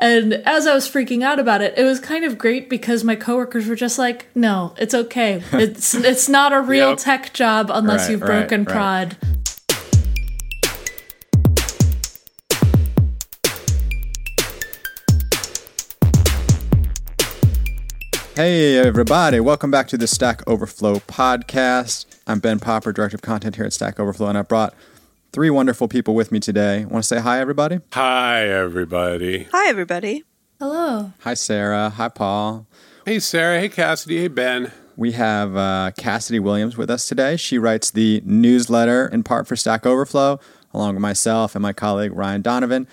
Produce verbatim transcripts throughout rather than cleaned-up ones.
And as I was freaking out about it, it was kind of great because my coworkers were just like, no, it's okay. It's it's not a real yep. tech job unless right, you've broken right, prod. Right. Hey, everybody. Welcome back to the Stack Overflow podcast. I'm Ben Popper, Director of Content here at Stack Overflow, and I brought three wonderful people with me today. Want to say hi, everybody? Hi, everybody. Hi, everybody. Hello. Hi, Sarah. Hi, Paul. Hey, Sarah. Hey, Cassidy. Hey, Ben. We have uh, Cassidy Williams with us today. She writes the newsletter in part for Stack Overflow, along with myself and my colleague, Ryan Donovan.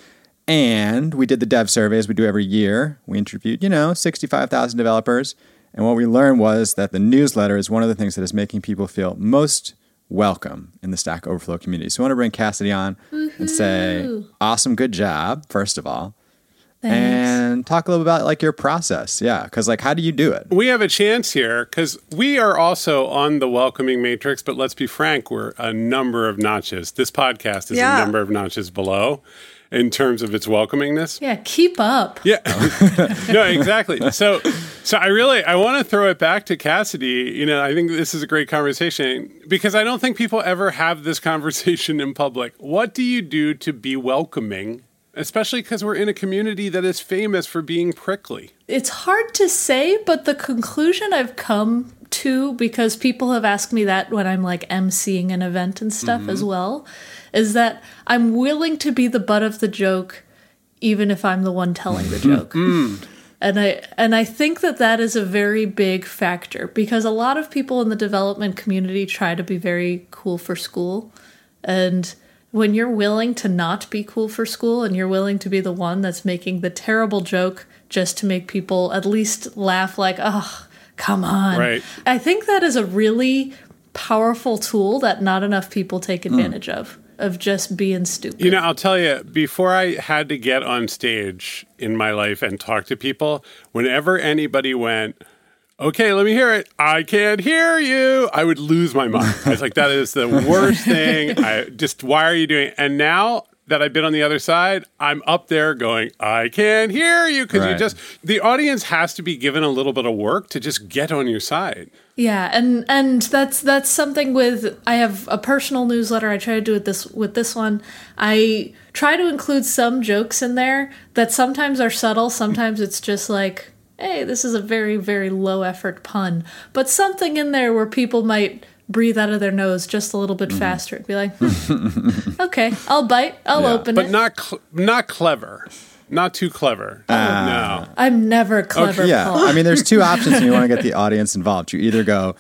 And we did the dev survey as we do every year. We interviewed, you know, sixty-five thousand developers. And what we learned was that the newsletter is one of the things that is making people feel most welcome in the Stack Overflow community. So I want to bring Cassidy on Woo-hoo. and say, awesome, good job, first of all. Thanks. And talk a little about like your process. Yeah, because like, how do you do it? We have a chance here because we are also on the welcoming matrix, but let's be frank, we're a number of notches. This podcast is yeah. a number of notches below in terms of its welcomingness. Yeah, keep up. Yeah. No, exactly. So so I really, I want to throw it back to Cassidy. You know, I think this is a great conversation because I don't think people ever have this conversation in public. What do you do to be welcoming, especially because we're in a community that is famous for being prickly? It's hard to say, but the conclusion I've come to, because people have asked me that when I'm like emceeing an event and stuff mm-hmm. as well, is that I'm willing to be the butt of the joke even if I'm the one telling the joke. mm. And I and I think that that is a very big factor because a lot of people in the development community try to be very cool for school. And when you're willing to not be cool for school and you're willing to be the one that's making the terrible joke just to make people at least laugh like, oh, come on. Right. I think that is a really powerful tool that not enough people take advantage mm. of. Of just being stupid. You know, I'll tell you, before I had to get on stage in my life and talk to people, whenever anybody went, okay, let me hear it, I can't hear you, I would lose my mind. I was like, that is the worst thing. I just, why are you doing it? And now that I've been on the other side, I'm up there going, I can't hear you. Because right. you just, the audience has to be given a little bit of work to just get on your side. Yeah, and and that's that's something with, I have a personal newsletter. I try to do it this with this one. I try to include some jokes in there that sometimes are subtle. Sometimes it's just like, hey, this is a very, very low effort pun. But something in there where people might breathe out of their nose just a little bit mm. faster and be like, hmm, okay, I'll bite, I'll yeah, open but it. But not cl- not clever. Not too clever. Uh, no. I'm never clever, okay, yeah. Paul. I mean, there's two options when you want to get the audience involved. You either go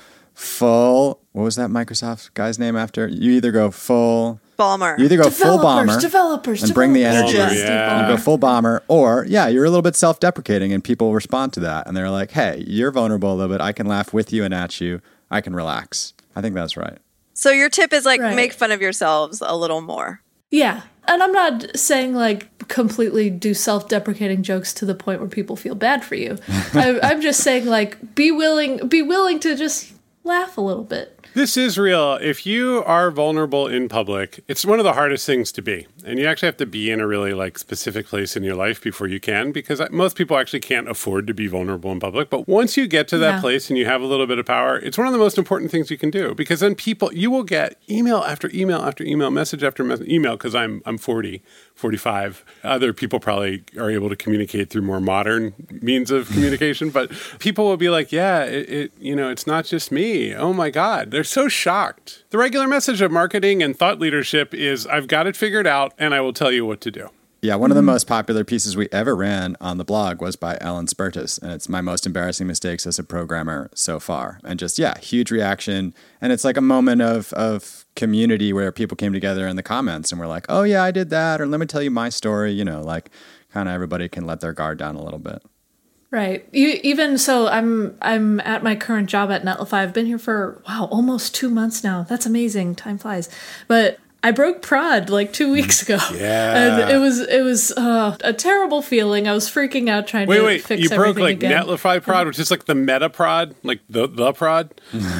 full, what was that Microsoft guy's name after? You either go full... Bomber. You either go developers, full bomber developers, and developers. bring the energy. Bomber, yeah. You go full bomber, or, yeah, you're a little bit self-deprecating and people respond to that. And they're like, hey, you're vulnerable a little bit. I can laugh with you and at you. I can relax. I think that's right. So your tip is like, right. make fun of yourselves a little more. Yeah. And I'm not saying like completely do self-deprecating jokes to the point where people feel bad for you. I, I'm just saying like be willing, be willing to just laugh a little bit. This is real. If you are vulnerable in public, it's one of the hardest things to be. And you actually have to be in a really like specific place in your life before you can, because most people actually can't afford to be vulnerable in public. But once you get to that yeah. place and you have a little bit of power, it's one of the most important things you can do, because then people, you will get email after email after email, message after message, email, because I'm I'm forty, forty-five. Other people probably are able to communicate through more modern means of communication, but people will be like, yeah, it, it you know, it's not just me. Oh my God. They're so shocked. The regular message of marketing and thought leadership is, I've got it figured out and I will tell you what to do. Yeah, one of the most popular pieces we ever ran on the blog was by Ellen Spertus, and it's my most embarrassing mistakes as a programmer so far. And just, yeah, huge reaction. And it's like a moment of of community where people came together in the comments and were like, oh yeah, I did that, or let me tell you my story, you know, like kind of everybody can let their guard down a little bit. Right. You, even so, I'm I'm at my current job at Netlify. I've been here for, wow, almost two months now. That's amazing. Time flies. But I broke prod like two weeks ago. Yeah. And it was it was uh, a terrible feeling. I was freaking out trying wait, to wait, fix everything again. Wait, wait, you broke like Netlify prod, which is like the meta prod, like the, the prod?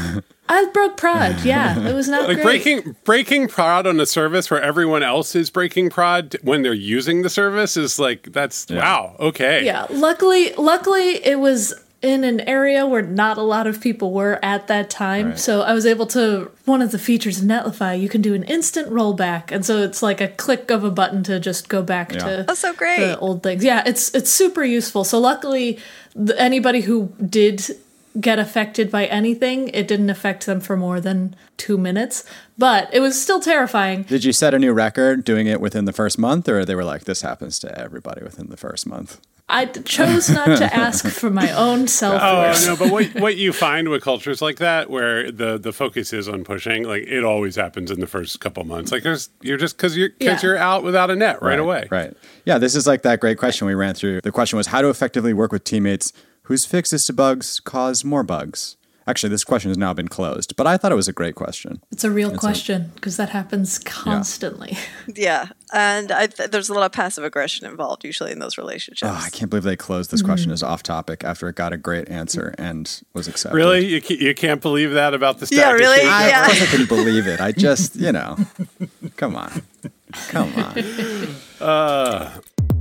I broke prod. Yeah, it was not Like great. breaking breaking prod on a service where everyone else is breaking prod when they're using the service is like that's Yeah. wow. Okay. Yeah, luckily, luckily it was in an area where not a lot of people were at that time. Right. So I was able to, one of the features in Netlify, you can do an instant rollback. And so it's like a click of a button to just go back Yeah. to That's so great. the old things. Yeah, it's it's super useful. So luckily, the, anybody who did get affected by anything, it didn't affect them for more than two minutes. But it was still terrifying. Did you set a new record doing it within the first month, or they were like, this happens to everybody within the first month? I d- chose not to ask for my own self Oh worth. no, but what what you find with cultures like that, where the, the focus is on pushing, like it always happens in the first couple months. Like there's you're just because you're because Yeah. you're out without a net right, away. Right. Yeah, this is like that great question we ran through. The question was how to effectively work with teammates whose fixes to bugs cause more bugs. Actually, this question has now been closed, but I thought it was a great question. It's a real It's a- question because that happens constantly. Yeah, and I th- there's a lot of passive aggression involved usually in those relationships. Oh, I can't believe they closed this question as off topic after it got a great answer and was accepted. Really, you can't, you can't believe that about the stack Yeah, of really? shit? I, Yeah. Of course I couldn't believe it. I just, you know, come on. Come on. Uh,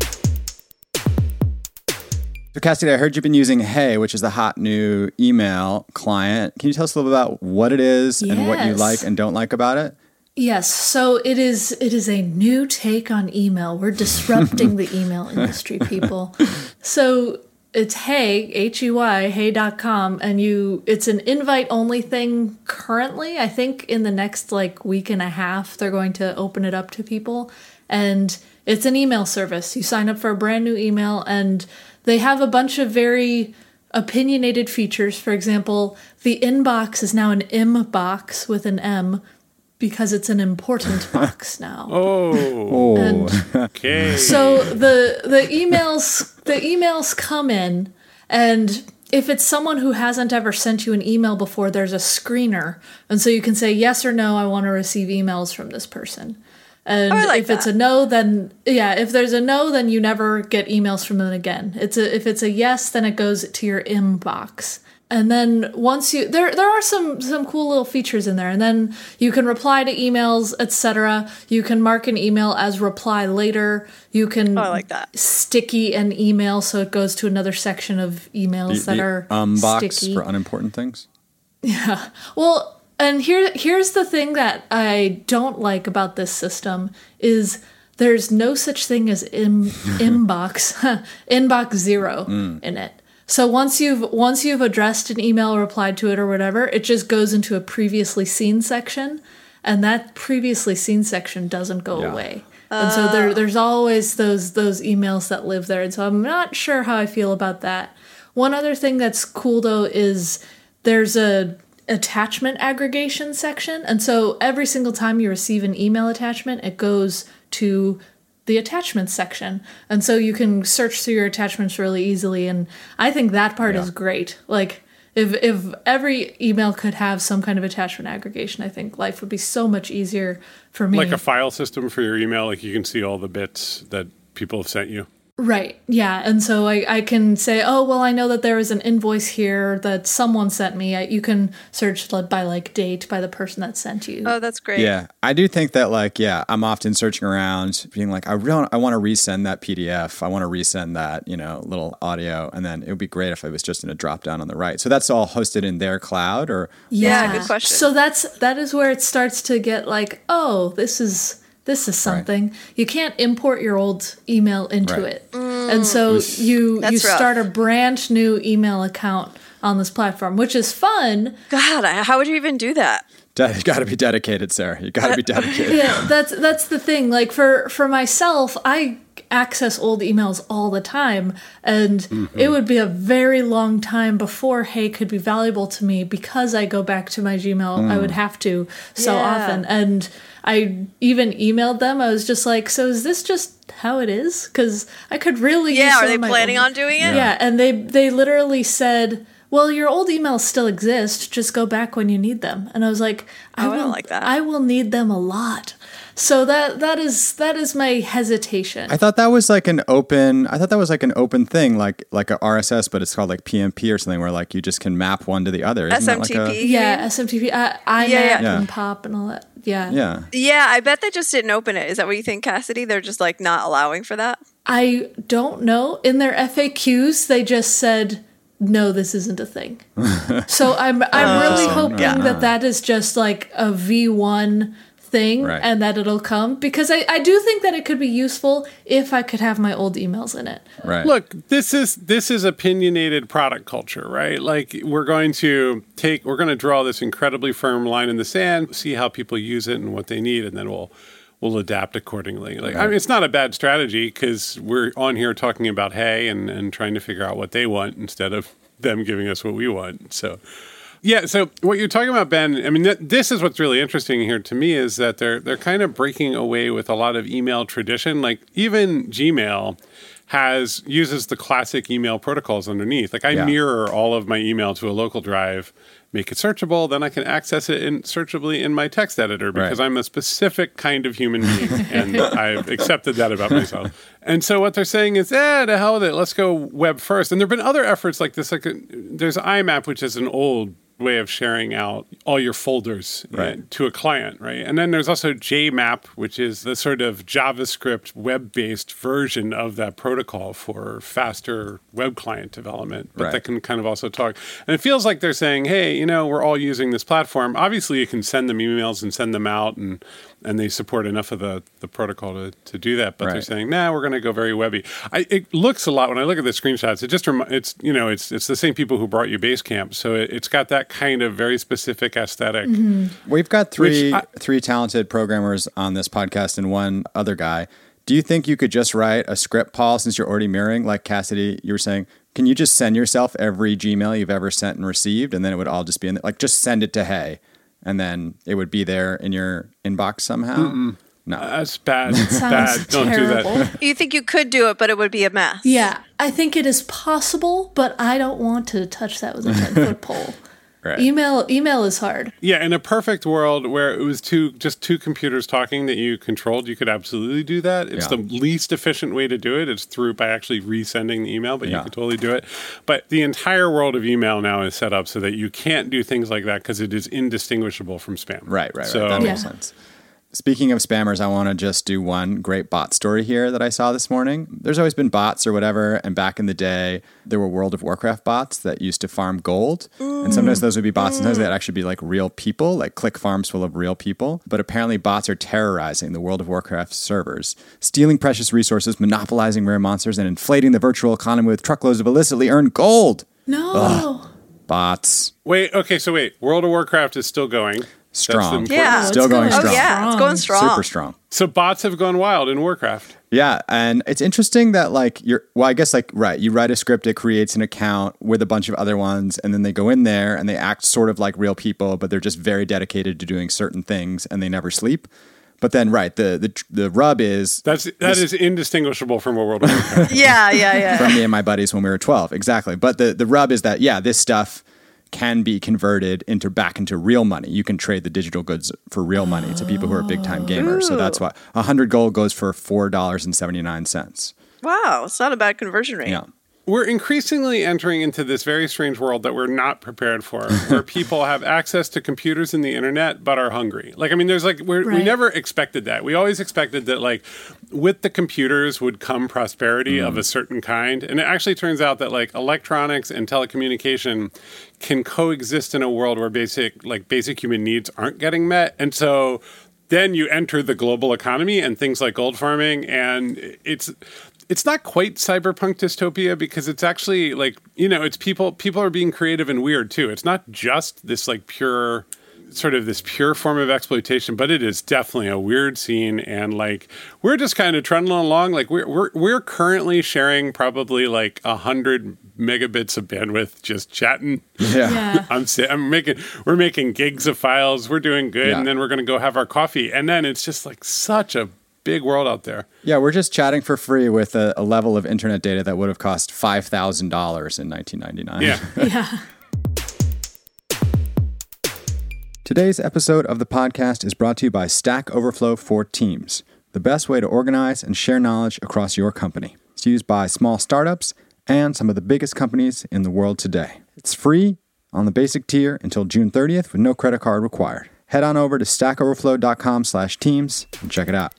So, Cassidy, I heard you've been using Hey, which is the hot new email client. Can you tell us a little bit about what it is and what you Yes. like and don't like about it? Yes, so it is it is a new take on email. We're disrupting the email industry, people. So it's Hey, H E Y, hey dot com, and you it's an invite only thing currently. I think in the next like week and a half they're going to open it up to people. And it's an email service. You sign up for a brand new email and they have a bunch of very opinionated features. For example, the inbox is now an M box with an M because it's an important box now. oh, Oh, And okay. so the the emails the emails come in, and if it's someone who hasn't ever sent you an email before, there's a screener, and so you can say yes or no. I want to receive emails from this person. And Oh, I like if it's a that. no, then yeah. If there's a no, then you never get emails from them again. It's a if it's a yes, then it goes to your inbox. And then once you there there are some some cool little features in there. And then you can reply to emails, et cetera. You can mark an email as reply later. You can Oh, I like that. sticky an email so it goes to another section of emails the, that the are um box sticky. for unimportant things. Well, and here here's the thing that I don't like about this system is there's no such thing as im, inbox inbox zero in it. So once you've once you've addressed an email or replied to it or whatever, it just goes into a previously seen section, and that previously seen section doesn't go Yeah. away. And so there there's always those those emails that live there. And so I'm not sure how I feel about that. One other thing that's cool though is there's a attachment aggregation section. And so every single time you receive an email attachment, it goes to the attachments section. And so you can search through your attachments really easily. And I think that part Yeah. is great. Like if if every email could have some kind of attachment aggregation, I think life would be so much easier for me. Like a file system for your email, like you can see all the bits that people have sent you. Right. Yeah. And so I, I can say, oh, well, I know that there is an invoice here that someone sent me. I, you can search like, by like date by the person that sent you. Oh, that's great. Yeah, I do think that like yeah, I'm often searching around, being like, I really I want to resend that P D F, I want to resend that you know little audio, and then it would be great if it was just in a drop down on the right. So that's all hosted in their cloud, or Yeah, good question. So that's that is where it starts to get like, oh, this is this is something. You can't import your old email into Right. it. And so you That's you rough. start a brand new email account on this platform, which is fun. God, I- how would you even do that? de- you got to be dedicated, Sarah. You got to be dedicated. Yeah, that's that's the thing. Like for for myself, I access old emails all the time, and Mm-hmm. it would be a very long time before Hey could be valuable to me because I go back to my Gmail. Mm. I would have to so Yeah. often, and I even emailed them. I was just like, "So is this just how it is?" Because I could really use Yeah, some are they of my planning old- on doing it? Yeah, and they they literally said, well, your old emails still exist. Just go back when you need them. And I was like, I Oh, I will don't like that. I will need them a lot. So that that is that is my hesitation. I thought that was like an open. I thought that was like an open thing, like like a R S S, but it's called like P M P or something, where like you just can map one to the other. Isn't S M T P. that like a, yeah, S M T P, I, IMAP Yeah, yeah. and POP and all that. Yeah. yeah. Yeah, I bet they just didn't open it. Is that what you think, Cassidy? They're just like not allowing for that? I don't know. In their F A Qs, they just said, no, this isn't a thing. So I'm I'm really hoping yeah. that that is just like a V one thing Right. and that it'll come, because I, I do think that it could be useful if I could have my old emails in it. Right. Look, this is this is opinionated product culture, right? Like we're going to take we're going to draw this incredibly firm line in the sand, see how people use it and what they need, and then we'll we'll adapt accordingly. Like I mean, it's not a bad strategy because we're on here talking about hay and, and trying to figure out what they want instead of them giving us what we want. So yeah, so what you're talking about, Ben, I mean, th- this is what's really interesting here to me is that they're they're kind of breaking away with a lot of email tradition. Like even Gmail has uses the classic email protocols underneath. Like I Yeah. mirror all of my email to a local drive, make it searchable, then I can access it in, searchably in my text editor because Right. I'm a specific kind of human being and I've accepted that about myself. And so what they're saying is, eh, to hell with it, let's go web first. And there have been other efforts like this. Like uh, there's IMAP, which is an old way of sharing out all your folders Right. uh, to a client, right? And then there's also J MAP, which is the sort of JavaScript web-based version of that protocol for faster web client development, but Right. that can kind of also talk. And it feels like they're saying, hey, you know, we're all using this platform. Obviously, you can send them emails and send them out, and and they support enough of the, the protocol to, to do that. But they're Right. saying, nah, we're going to go very webby. I, it looks a lot, when I look at the screenshots, it just, remi- it's, you know, it's it's the same people who brought you Basecamp. So it, it's got that kind of very specific aesthetic. We've got three Which I- three talented programmers on this podcast and one other guy. Do you think you could just write a script, Paul, since you're already mirroring, like Cassidy, you were saying? Can you just send yourself every Gmail you've ever sent and received, and then it would all just be in there? Like, just send it to Hey, and then it would be there in your inbox somehow? No. That's bad. Sounds bad. Don't do terrible. that. You think you could do it, but it would be a mess. Yeah, I think it is possible, but I don't want to touch that with a ten-foot pole. Right. Email email is hard. Yeah, in a perfect world where it was two just two computers talking that you controlled, you could absolutely do that. It's Yeah. the least efficient way to do it. It's through by actually resending the email, but Yeah. you could totally do it. But the entire world of email now is set up so that you can't do things like that because it is indistinguishable from spam. Right, right, So right. That makes Yeah. sense. Speaking of spammers, I want to just do one great bot story here that I saw this morning. There's always been bots or whatever, and back in the day, there were World of Warcraft bots that used to farm gold. And sometimes those would be bots, sometimes they'd actually be like real people, like click farms full of real people. But apparently bots are terrorizing the World of Warcraft servers, stealing precious resources, monopolizing rare monsters, and inflating the virtual economy with truckloads of illicitly earned gold. No. Bots. wait, okay, so wait, World of Warcraft is still going. That's the Strong. important- Yeah. Still It's going good. strong. Oh, yeah. It's going strong. Super strong. So bots have gone wild in Warcraft. Yeah, and it's interesting that like you're well, I guess like right, you write a script, it creates an account with a bunch of other ones, and then they go in there and they act sort of like real people, but they're just very dedicated to doing certain things and they never sleep. But then right, the the the rub is That's that is indistinguishable from a World of Warcraft. Yeah, yeah, yeah. from me and my buddies when we were twelve. Exactly. But the the rub is that yeah, this stuff can be converted into back into real money. You can trade the digital goods for real money to people who are big time gamers. So that's why a hundred gold goes for four dollars and seventy nine cents. Wow, it's not a bad conversion rate. Yeah. We're increasingly entering into this very strange world that we're not prepared for, where people have access to computers and the internet, but are hungry. Like, I mean, there's like, we're, we Right. never expected that. We always expected that, like, with the computers would come prosperity of a certain kind. And it actually turns out that, like, electronics and telecommunication can coexist in a world where basic, like, basic human needs aren't getting met. And so then you enter the global economy and things like gold farming, and it's it's not quite cyberpunk dystopia because it's actually like, you know, it's people people are being creative and weird too. It's not just this like pure sort of this pure form of exploitation, but it is definitely a weird scene, and like we're just kind of trundling along. Like we're we're we're currently sharing probably like a hundred megabits of bandwidth just chatting. Yeah. Yeah. I'm si- I'm making we're making gigs of files. We're doing good, Yeah. and then we're going to go have our coffee, and then it's just like such a big world out there. Yeah, we're just chatting for free with a, a level of internet data that would have cost five thousand dollars in nineteen ninety-nine. Yeah. Yeah. Today's episode of the podcast is brought to you by Stack Overflow for Teams, the best way to organize and share knowledge across your company. It's used by small startups and some of the biggest companies in the world today. It's free on the basic tier until June thirtieth with no credit card required. Head on over to stack overflow dot com slash teams and check it out.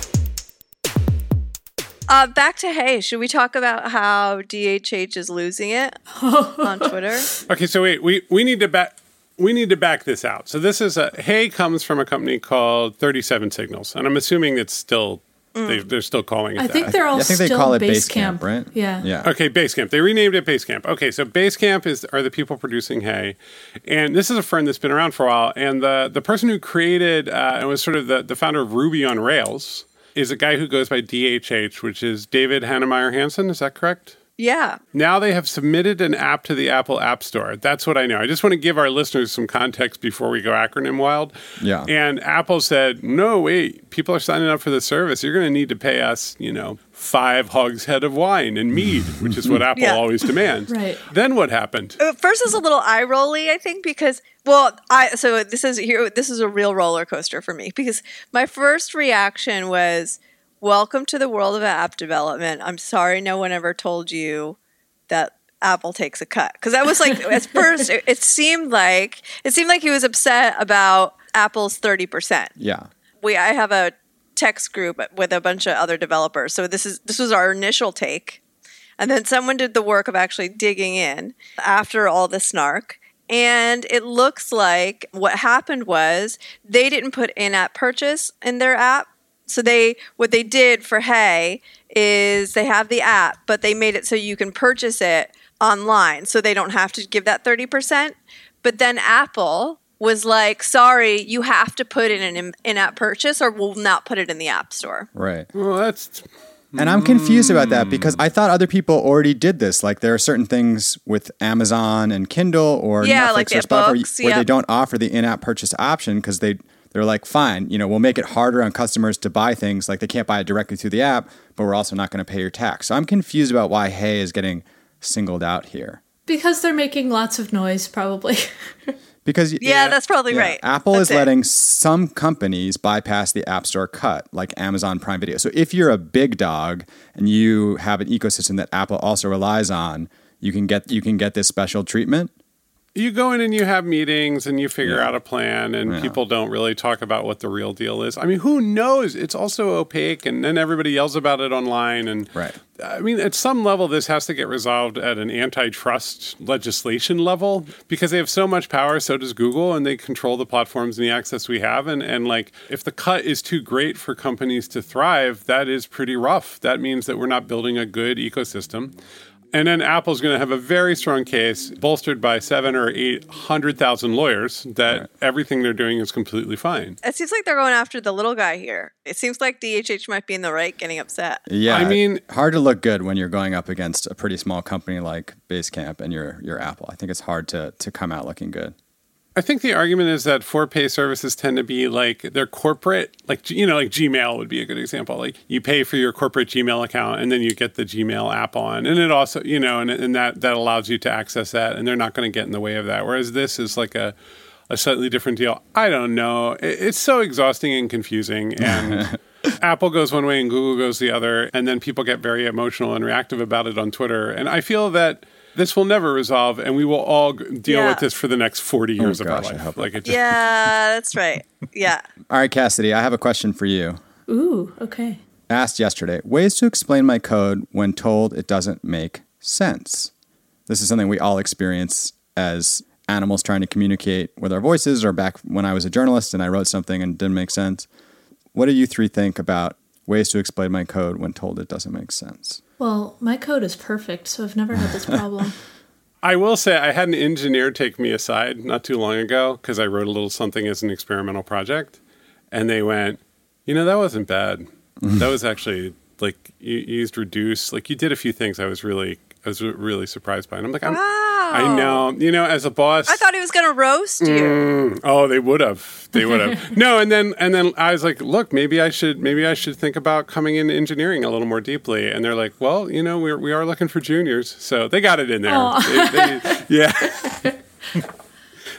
Uh, back to Hey. Should we talk about how D H H is losing it on Twitter? Okay, so wait, we, we need to back we need to back this out. So this is a Hey comes from a company called thirty-seven Signals, and I'm assuming it's still mm. they, they're still calling it I that. think they're all I think still they call it Basecamp, Basecamp, right? Yeah. Yeah. Okay, Basecamp. They renamed it Basecamp. Okay, so Basecamp is are the people producing Hey, and this is a firm that's been around for a while. And the the person who created uh, and was sort of the, the founder of Ruby on Rails is a guy who goes by D H H, which is David Hannemeyer Hansen. Is that correct? Yeah. Now they have submitted an app to the Apple App Store. That's what I know. I just want to give our listeners some context before we go acronym wild. Yeah. And Apple said, no, wait, people are signing up for the service. You're going to need to pay us, you know, five hogshead of wine and mead, which is what Apple Yeah. always demands. Right. Then what happened? Uh, First is a little eye rolly, I think, because well, I so this is here. This is a real roller coaster for me because my first reaction was, "Welcome to the world of app development. I'm sorry, no one ever told you that Apple takes a cut." Because I was like, at first, it, it seemed like it seemed like he was upset about Apple's thirty percent. Yeah. We I have a text group with a bunch of other developers, so this is this was our initial take. And then someone did the work of actually digging in after all the snark. And it looks like what happened was they didn't put in-app purchase in their app. So they what they did for Hey is they have the app, but they made it so you can purchase it online. So they don't have to give that thirty percent. But then Apple was like, sorry, you have to put in an in-app purchase or we'll not put it in the App Store. Right. Well, that's... And I'm confused about that because I thought other people already did this. Like there are certain things with Amazon and Kindle or Yeah, Netflix like or their stuff where, you- books, where they yep. don't offer the in-app purchase option because they they're like, fine, you know, we'll make it harder on customers to buy things. Like they can't buy it directly through the app, but we're also not going to pay your tax. So I'm confused about why Hey is getting singled out here. Because they're making lots of noise, probably. Because Yeah, that's probably right. Apple That's is it. letting some companies bypass the App Store cut, like Amazon Prime Video. So if you're a big dog and you have an ecosystem that Apple also relies on, you can get you can get this special treatment. You go in and you have meetings and you figure Yeah. out a plan and Yeah. people don't really talk about what the real deal is. I mean, who knows? It's also opaque and then everybody yells about it online. And Right. I mean, at some level, this has to get resolved at an antitrust legislation level because they have so much power. So does Google, and they control the platforms and the access we have. And, and like, if the cut is too great for companies to thrive, that is pretty rough. That means that we're not building a good ecosystem. And then Apple's going to have a very strong case, bolstered by seven or eight hundred thousand lawyers, that Right. everything they're doing is completely fine. It seems like they're going after the little guy here. It seems like D H H might be in the right getting upset. Yeah, I mean- hard to look good when you're going up against a pretty small company like Basecamp and your your Apple. I think it's hard to to come out looking good. I think the argument is that for pay services tend to be like they're corporate, like, you know, like Gmail would be a good example. Like you pay for your corporate Gmail account and then you get the Gmail app on. And it also, you know, and, and that, that allows you to access that and they're not going to get in the way of that. Whereas this is like a, a slightly different deal. I don't know. It, it's so exhausting and confusing. And Apple goes one way and Google goes the other. And then people get very emotional and reactive about it on Twitter. And I feel that this will never resolve, and we will all g- deal Yeah. with this for the next forty years Oh, of gosh, our I life. hope Like it just, Yeah, that's right. Yeah. All right, Cassidy, I have a question for you. Ooh, okay. Asked yesterday, ways to explain my code when told it doesn't make sense. This is something we all experience as animals trying to communicate with our voices, or back when I was a journalist and I wrote something and it didn't make sense. What do you three think about ways to explain my code when told it doesn't make sense? Well, my code is perfect, so I've never had this problem. I will say I had an engineer take me aside not too long ago because I wrote a little something as an experimental project. And they went, you know, that wasn't bad. That was actually like you, you used reduce. Like you did a few things I was really, I was really surprised by. And I'm like, I'm, Wow. I know, you know, as a boss. I thought he was going to roast you. Mm, oh, they would have. They would have. No, and then and then I was like, look, maybe I should maybe I should think about coming into engineering a little more deeply. And they're like, well, you know, we're we are looking for juniors, so they got it in there. They, they, yeah.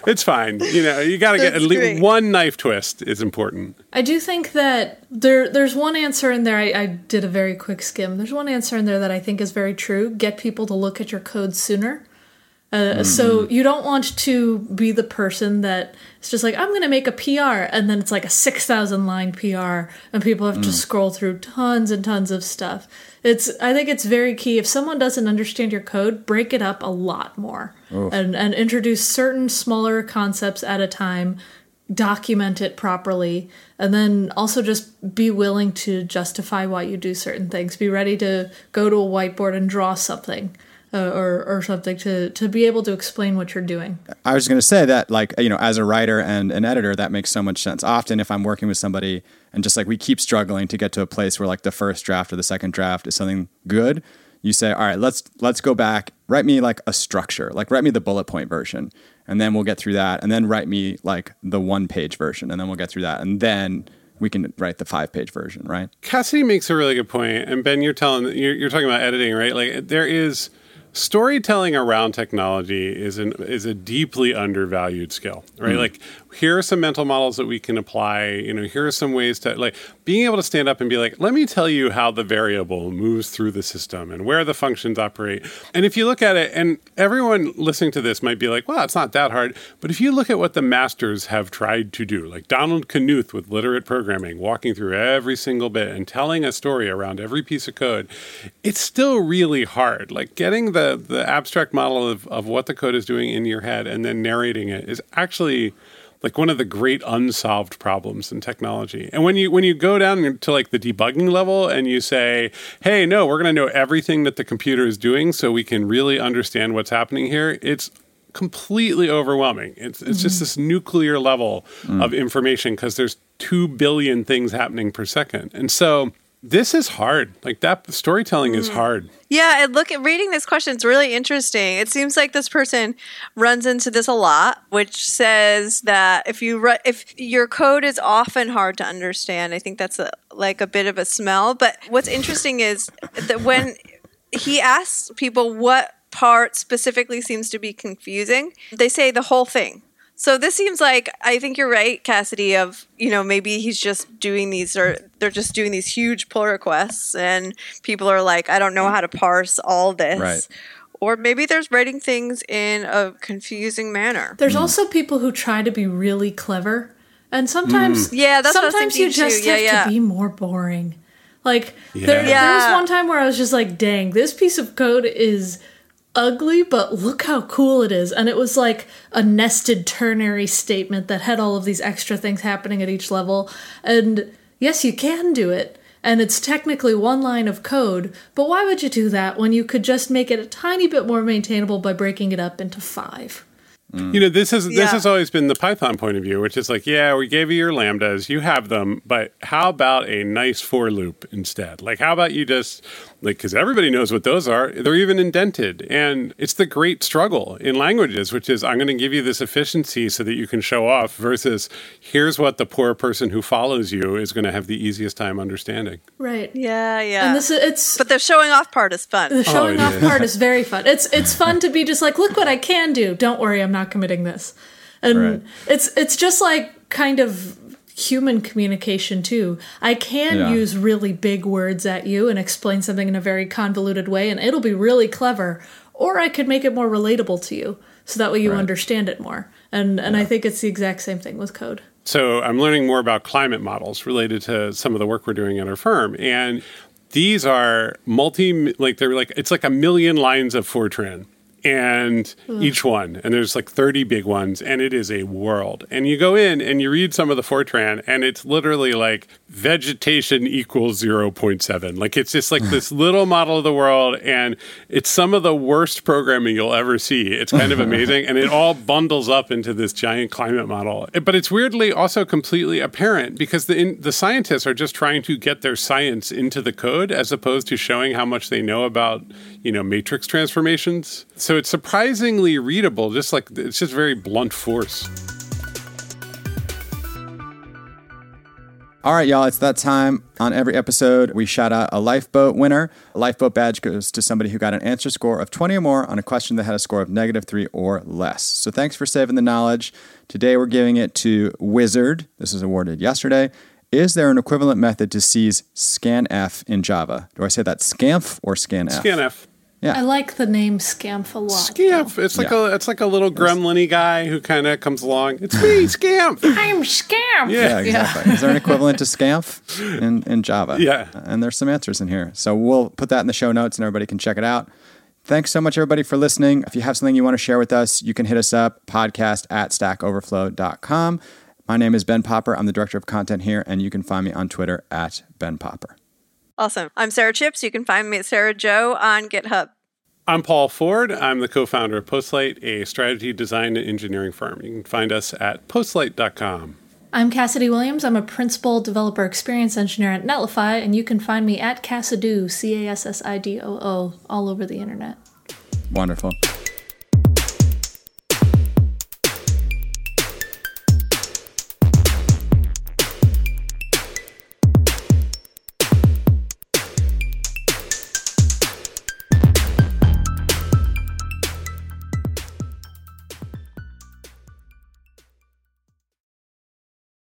It's fine. You know, you got to get at least great. one knife twist is important. I do think that there there's one answer in there. I, I did a very quick skim. There's one answer in there that I think is very true. Get people to look at your code sooner. Uh, mm-hmm. So you don't want to be the person that it's just like, I'm going to make a P R, and then it's like a six thousand line P R, and people have mm. to scroll through tons and tons of stuff. It's I think it's very key. If someone doesn't understand your code, break it up a lot more and, and introduce certain smaller concepts at a time, document it properly, and then also just be willing to justify why you do certain things. Be ready to go to a whiteboard and draw something. Uh, or or something to, to be able to explain what you're doing. I was going to say that, like, you know, as a writer and an editor, that makes so much sense. Often if I'm working with somebody and just like we keep struggling to get to a place where like the first draft or the second draft is something good, you say, all right, let's let's go back, write me like a structure, like write me the bullet point version, and then we'll get through that, and then write me like the one page version, and then we'll get through that, and then we can write the five page version, right? Cassidy makes a really good point, and Ben, you're telling you're, you're talking about editing, right? Like there is. Storytelling around technology is an is a deeply undervalued skill, right? Mm. Like, here are some mental models that we can apply. You know, here are some ways to, like, being able to stand up and be like, let me tell you how the variable moves through the system and where the functions operate. And if you look at it, and everyone listening to this might be like, well, it's not that hard. But if you look at what the masters have tried to do, like Donald Knuth with literate programming, walking through every single bit and telling a story around every piece of code, it's still really hard. Like, getting the The, the abstract model of, of what the code is doing in your head and then narrating it is actually like one of the great unsolved problems in technology. And when you when you go down to like the debugging level and you say, hey, no, we're going to know everything that the computer is doing so we can really understand what's happening here, it's completely overwhelming. It's, it's mm-hmm. just this nuclear level mm. of information because there's two billion things happening per second. And so this is hard. Like, that storytelling mm. is hard. Yeah, and look at reading this question. It's really interesting. It seems like this person runs into this a lot, which says that if you ru- if your code is often hard to understand, I think that's a, like a bit of a smell. But what's interesting is that when he asks people what part specifically seems to be confusing, they say the whole thing. So this seems like, I think you're right, Cassidy, of, you know, maybe he's just doing these, or they're just doing these huge pull requests and people are like, I don't know how to parse all this. Right. Or maybe there's writing things in a confusing manner. There's mm. also people who try to be really clever. And sometimes, mm. yeah, that's sometimes what I was you just too. have yeah, yeah. to be more boring. Like, yeah. there, Yeah. there was one time where I was just like, dang, this piece of code is ugly, but look how cool it is. And it was like a nested ternary statement that had all of these extra things happening at each level. And yes, you can do it. And it's technically one line of code, but why would you do that when you could just make it a tiny bit more maintainable by breaking it up into five? You know, this is this Yeah. has always been the Python point of view, which is like, yeah, we gave you your lambdas, you have them, but how about a nice for loop instead? Like, how about you just, like, because everybody knows what those are, they're even indented. And it's the great struggle in languages, which is, I'm going to give you this efficiency so that you can show off, versus here's what the poor person who follows you is going to have the easiest time understanding. Right. Yeah, yeah. And this it's But the showing off part is fun. the showing Oh, off it is. part is very fun. It's it's fun to be just like, look what I can do. Don't worry, I'm not committing this. And Right. it's it's just like kind of human communication too. I can Yeah. use really big words at you and explain something in a very convoluted way, and it'll be really clever. Or I could make it more relatable to you, so that way you Right. understand it more. And and I think it's the exact same thing with code. So I'm learning more about climate models related to some of the work we're doing at our firm. And these are multi, like they're like, it's like a million lines of Fortran. And each one, and there's like thirty big ones, and it is a world. And you go in and you read some of the Fortran, and it's literally like vegetation equals zero point seven. Like, it's just like this little model of the world, and it's some of the worst programming you'll ever see. It's kind of amazing, and it all bundles up into this giant climate model. But it's weirdly also completely apparent, because the in, the scientists are just trying to get their science into the code, as opposed to showing how much they know about, you know, matrix transformations. So it's surprisingly readable, just like it's just very blunt force. All right, y'all, it's that time. On every episode, we shout out a Lifeboat winner. A Lifeboat badge goes to somebody who got an answer score of twenty or more on a question that had a score of negative three or less. So thanks for saving the knowledge. Today, we're giving it to Wizard. This was awarded yesterday. Is there an equivalent method to C's scanf in Java? Do I say that scamf or scanf? Scanf. Yeah. I like the name Scamp a lot. Scamp. It's like Yeah. a it's like a little gremlin-y guy who kind of comes along. It's me, Scamp. I'm Scamp. Yeah, exactly. Is there an equivalent to scamf in, in Java? Yeah. And there's some answers in here. So we'll put that in the show notes and everybody can check it out. Thanks so much, everybody, for listening. If you have something you want to share with us, you can hit us up, podcast at stack overflow dot com. My name is Ben Popper. I'm the director of content here, and you can find me on Twitter at Ben Popper. Awesome. I'm Sarah Chips. You can find me at Sarah Joe on GitHub. I'm Paul Ford. I'm the co-founder of Postlight, a strategy design and engineering firm. You can find us at postlight dot com. I'm Cassidy Williams. I'm a principal developer experience engineer at Netlify, and you can find me at Cassidoo, C A S S I D O O, all over the internet. Wonderful.